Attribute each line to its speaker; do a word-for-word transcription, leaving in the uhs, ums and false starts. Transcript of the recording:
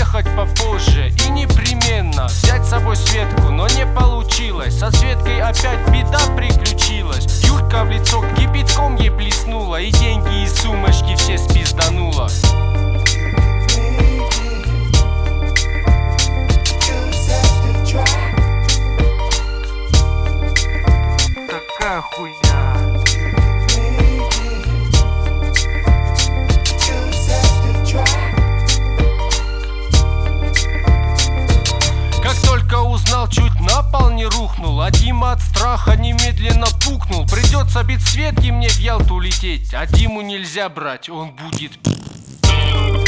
Speaker 1: приехать попозже и непременно взять с собой Светку, но не получилось. Со Светкой опять беда приключилась. Юлька в лицо кипятком ей плеснула, и деньги из сумочки все спизданула. Такая хуйня. Узнал, чуть на пол не рухнул, а Дима от страха немедленно пукнул. Придется без Светки мне в Ялту лететь, а Диму нельзя брать, он будет